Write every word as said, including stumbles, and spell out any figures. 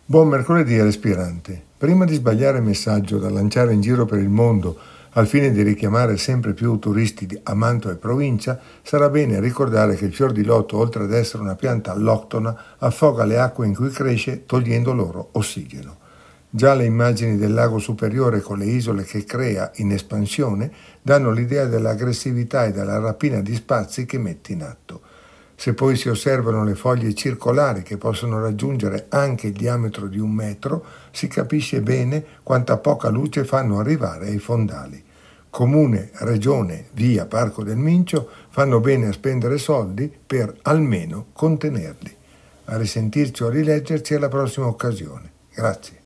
Buon mercoledì all'aspirante. Prima di sbagliare messaggio da lanciare in giro per il mondo al fine di richiamare sempre più turisti a Mantova e provincia, sarà bene ricordare che il fior di loto, oltre ad essere una pianta alloctona, affoga le acque in cui cresce togliendo loro ossigeno. Già le immagini del lago superiore con le isole che crea in espansione danno l'idea dell'aggressività e della rapina di spazi che mette in atto. Se poi si osservano le foglie circolari che possono raggiungere anche il diametro di un metro, si capisce bene quanta poca luce fanno arrivare ai fondali. Comune, regione, via, Parco del Mincio fanno bene a spendere soldi per almeno contenerli. A risentirci o a rileggerci alla prossima occasione. Grazie.